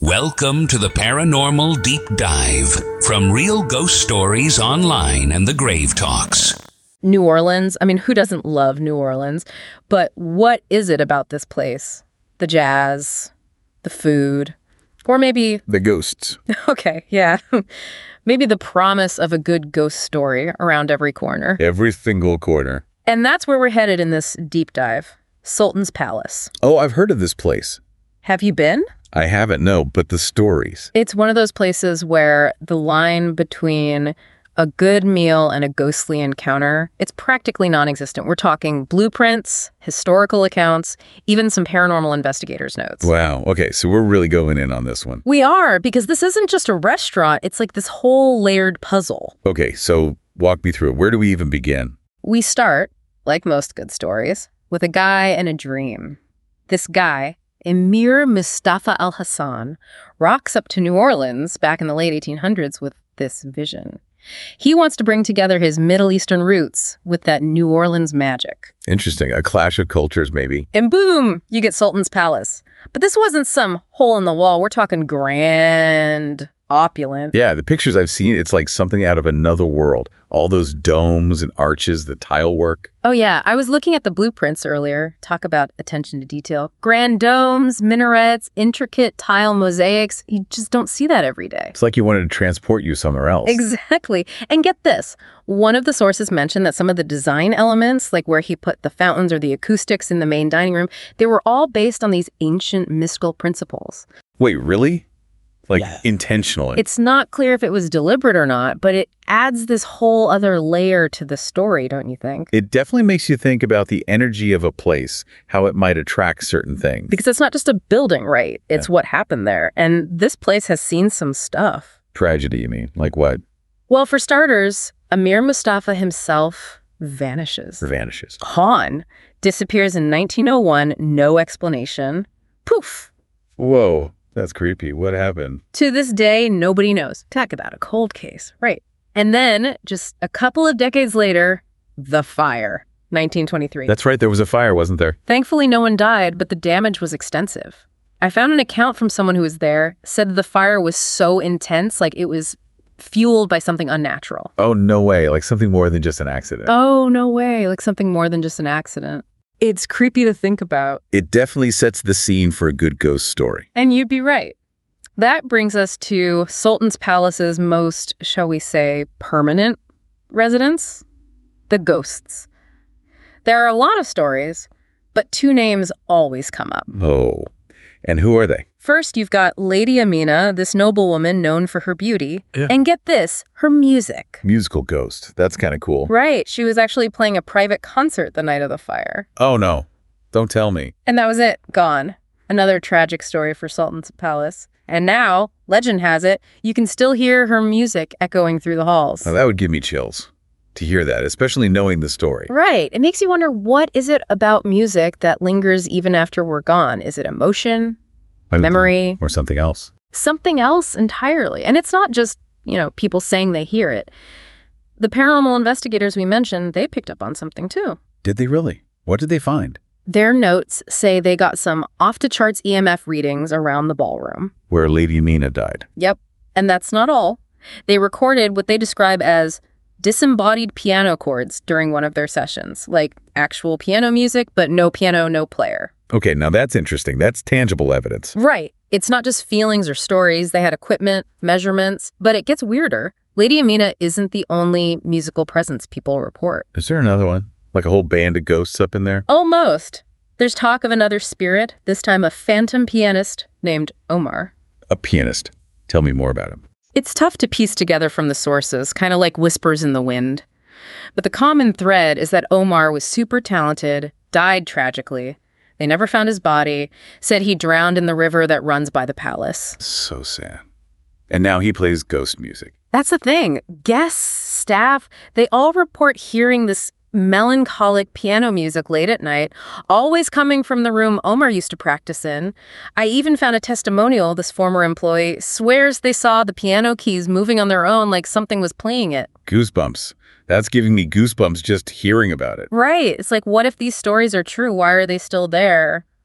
Welcome to the Paranormal Deep Dive from Real Ghost Stories Online and the Grave Talks. New Orleans. I mean, who doesn't love New Orleans? But what is it about this place? The jazz, the food, or maybe... the ghosts. Okay, yeah. Maybe the promise of a good ghost story around every corner. Every single corner. And that's where we're headed in this deep dive. Sultan's Palace. Oh, I've heard of this place. Have you been? I haven't, no, but the stories. It's one of those places where the line between a good meal and a ghostly encounter, it's practically non-existent. We're talking blueprints, historical accounts, even some paranormal investigators' notes. Wow. Okay, so we're really going in on this one. We are, because this isn't just a restaurant. It's like this whole layered puzzle. Okay, so walk me through it. Where do we even begin? We start, like most good stories, with a guy and a dream. This guy, Emir Mustafa Al-Hassan, rocks up to New Orleans back in the late 1800s with this vision. He wants to bring together his Middle Eastern roots with that New Orleans magic. Interesting. A clash of cultures, maybe. And boom, you get Sultan's Palace. But this wasn't some hole in the wall. We're talking grand, opulent. Yeah, the pictures I've seen, it's like something out of another world. All those domes and arches, the tile work. Oh yeah, I was looking at the blueprints earlier. Talk about attention to detail. Grand domes, minarets, intricate tile mosaics. You just don't see that every day. It's like you wanted to transport you somewhere else. Exactly. And get this. One of the sources mentioned that some of the design elements, like where he put the fountains or the acoustics in the main dining room, they were all based on these ancient mystical principles. Wait, really? Like, yeah. Intentionally? It's not clear if it was deliberate or not, but it adds this whole other layer to the story, don't you think? It definitely makes you think about the energy of a place, how it might attract certain things. Because it's not just a building, right? It's what happened there. And this place has seen some stuff. Tragedy, you mean? Like what? Well, for starters, Emir Mustafa himself vanishes. Vanishes. Han disappears in 1901, no explanation. Poof. Whoa. That's creepy. What happened? To this day, nobody knows. Talk about a cold case. Right. And then, just a couple of decades later, the fire, 1923. That's right. There was a fire, wasn't there? Thankfully, no one died, but the damage was extensive. I found an account from someone who was there, said the fire was so intense, like it was fueled by something unnatural. Oh, no way. Like something more than just an accident. Oh, no way. Like something more than just an accident. It's creepy to think about. It definitely sets the scene for a good ghost story. And you'd be right. That brings us to Sultan's Palace's most, shall we say, permanent residents, the ghosts. There are a lot of stories, but two names always come up. Oh, and who are they? First, you've got Lady Amina, this noblewoman known for her beauty. Yeah. And get this, her music. Musical ghost. That's kind of cool. Right. She was actually playing a private concert the night of the fire. Oh, no. Don't tell me. And that was it. Gone. Another tragic story for Sultan's Palace. And now, legend has it, you can still hear her music echoing through the halls. Now, that would give me chills to hear that, especially knowing the story. Right. It makes you wonder, what is it about music that lingers even after we're gone? Is it emotion? Memory? Or something else? Something else entirely. And it's not just, people saying they hear it. The paranormal investigators we mentioned, they picked up on something too. Did they really? What did they find? Their notes say they got some off-the-charts EMF readings around the ballroom. Where Lady Amina died. Yep. And that's not all. They recorded what they describe as disembodied piano chords during one of their sessions, like actual piano music, but no piano, no player. Okay, now that's interesting. That's tangible evidence. Right. It's not just feelings or stories. They had equipment, measurements, but it gets weirder. Lady Amina isn't the only musical presence people report. Is there another one? Like a whole band of ghosts up in there? Almost. There's talk of another spirit, this time a phantom pianist named Omar. A pianist. Tell me more about him. It's tough to piece together from the sources, kind of like whispers in the wind. But the common thread is that Omar was super talented, died tragically. They never found his body, said he drowned in the river that runs by the palace. So sad. And now he plays ghost music. That's the thing. Guests, staff, they all report hearing this melancholic piano music late at night, always coming from the room Omar used to practice in. I even found a testimonial. This former employee swears they saw the piano keys moving on their own like something was playing it. Goosebumps. That's giving me goosebumps just hearing about it. Right. It's like, what if these stories are true? Why are they still there?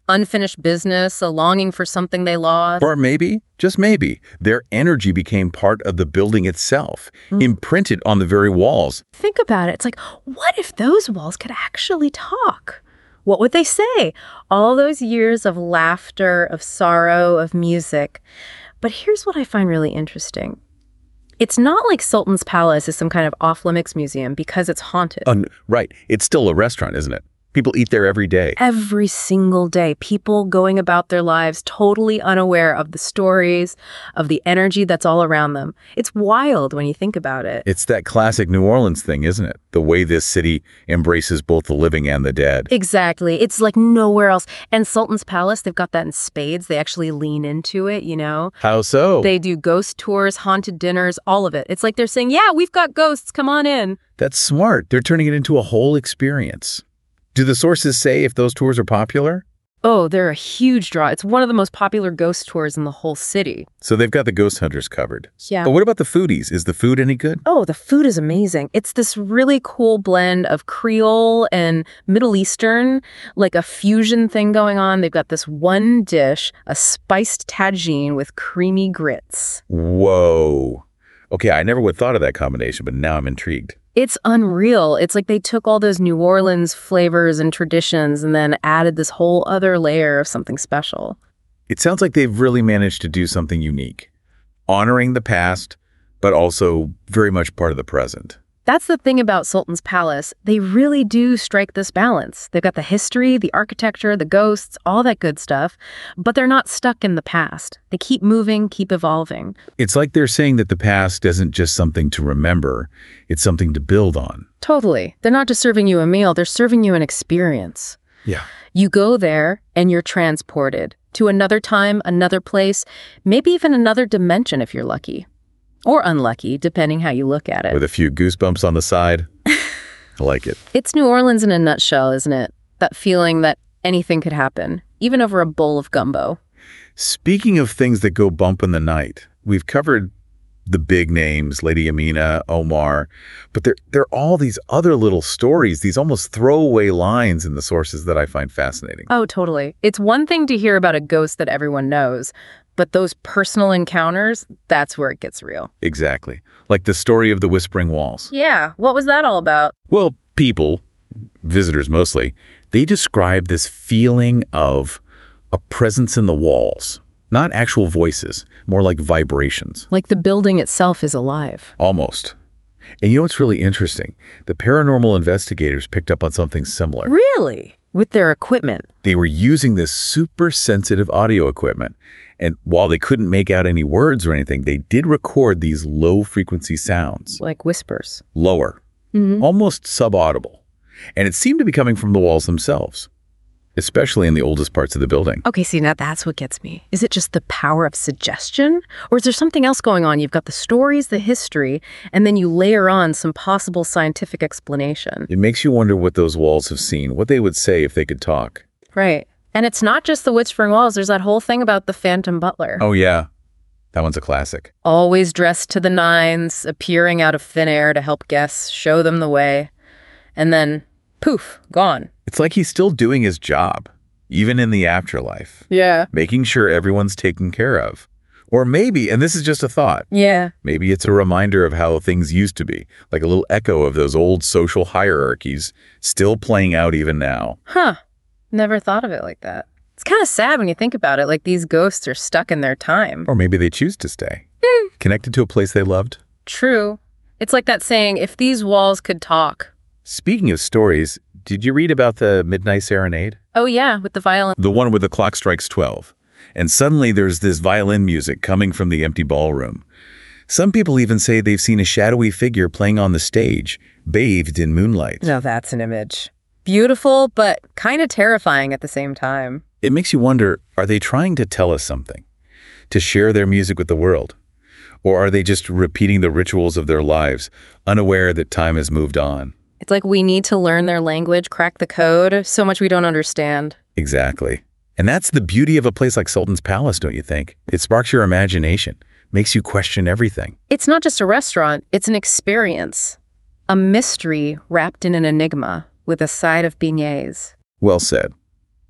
unfinished business, a longing for something they lost. Or maybe, just maybe, their energy became part of the building itself, imprinted on the very walls. Think about it. It's like, what if those walls could actually talk? What would they say? All those years of laughter, of sorrow, of music. But here's what I find really interesting. It's not like Sultan's Palace is some kind of off-limits museum because it's haunted. Right. It's still a restaurant, isn't it? People eat there every day. Every single day, people going about their lives totally unaware of the stories, of the energy that's all around them. It's wild when you think about it. It's that classic New Orleans thing, isn't it? The way this city embraces both the living and the dead. Exactly. It's like nowhere else. And Sultan's Palace, they've got that in spades. They actually lean into it, you know? How so? They do ghost tours, haunted dinners, all of it. It's like they're saying, yeah, we've got ghosts, come on in. That's smart. They're turning it into a whole experience. Do the sources say if those tours are popular? Oh, they're a huge draw. It's one of the most popular ghost tours in the whole city. So they've got the ghost hunters covered. Yeah. But what about the foodies? Is the food any good? Oh, the food is amazing. It's this really cool blend of Creole and Middle Eastern, like a fusion thing going on. They've got this one dish, a spiced tagine with creamy grits. Whoa. Okay, I never would have thought of that combination, but now I'm intrigued. It's unreal. It's like they took all those New Orleans flavors and traditions and then added this whole other layer of something special. It sounds like they've really managed to do something unique, honoring the past, but also very much part of the present. That's the thing about Sultan's Palace. They really do strike this balance. They've got the history, the architecture, the ghosts, all that good stuff, but they're not stuck in the past. They keep moving, keep evolving. It's like they're saying that the past isn't just something to remember, it's something to build on. Totally. They're not just serving you a meal, they're serving you an experience. Yeah. You go there and you're transported to another time, another place, maybe even another dimension if you're lucky. Or unlucky, depending how you look at it. With a few goosebumps on the side. I like it. It's New Orleans in a nutshell, isn't it? That feeling that anything could happen, even over a bowl of gumbo. Speaking of things that go bump in the night, we've covered the big names, Lady Amina, Omar, but there are all these other little stories, these almost throwaway lines in the sources that I find fascinating. Oh, totally. It's one thing to hear about a ghost that everyone knows, but those personal encounters, that's where it gets real. Exactly. Like the story of the Whispering Walls. Yeah, what was that all about? Well, people, visitors mostly, they describe this feeling of a presence in the walls. Not actual voices, more like vibrations. Like the building itself is alive. Almost. And you know what's really interesting? The paranormal investigators picked up on something similar. Really? With their equipment? They were using this super sensitive audio equipment. And while they couldn't make out any words or anything, they did record these low frequency sounds. Like whispers. Lower. Almost subaudible. And it seemed to be coming from the walls themselves, especially in the oldest parts of the building. Okay, see, now that's what gets me. Is it just the power of suggestion? Or is there something else going on? You've got the stories, the history, and then you layer on some possible scientific explanation. It makes you wonder what those walls have seen, what they would say if they could talk. Right. And it's not just the Whispering Walls. There's that whole thing about the Phantom Butler. Oh, yeah. That one's a classic. Always dressed to the nines, appearing out of thin air to help guests, show them the way. And then, poof, gone. It's like he's still doing his job, even in the afterlife. Yeah. Making sure everyone's taken care of. Or maybe, and this is just a thought, Yeah. maybe it's a reminder of how things used to be, like a little echo of those old social hierarchies still playing out even now. Huh. Never thought of it like that. It's kind of sad when you think about it, like these ghosts are stuck in their time. Or maybe they choose to stay, connected to a place they loved. True. It's like that saying, if these walls could talk. Speaking of stories, did you read about the Midnight Serenade? Oh yeah, with the violin. The one where the clock strikes 12. And suddenly there's this violin music coming from the empty ballroom. Some people even say they've seen a shadowy figure playing on the stage, bathed in moonlight. Now that's an image. Beautiful, but kind of terrifying at the same time. It makes you wonder, are they trying to tell us something? To share their music with the world? Or are they just repeating the rituals of their lives, unaware that time has moved on? It's like we need to learn their language, crack the code, so much we don't understand. Exactly. And that's the beauty of a place like Sultan's Palace, don't you think? It sparks your imagination, makes you question everything. It's not just a restaurant, it's an experience. A mystery wrapped in an enigma with a side of beignets. Well said.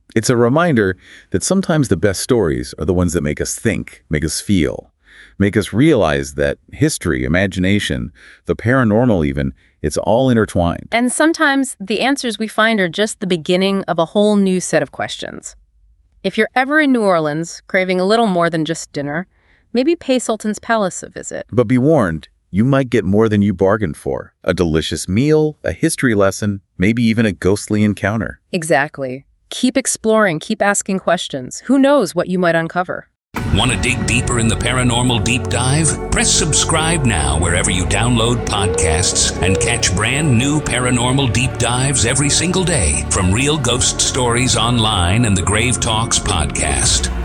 It's a reminder that sometimes the best stories are the ones that make us think, make us feel, make us realize that history, imagination, the paranormal even, it's all intertwined. And sometimes the answers we find are just the beginning of a whole new set of questions. If you're ever in New Orleans, craving a little more than just dinner, maybe pay Sultan's Palace a visit. But be warned, you might get more than you bargained for. A delicious meal, a history lesson, maybe even a ghostly encounter. Exactly. Keep exploring, keep asking questions. Who knows what you might uncover? Want to dig deeper in the paranormal deep dive? Press subscribe now wherever you download podcasts and catch brand new paranormal deep dives every single day from Real Ghost Stories Online and the Grave Talks podcast.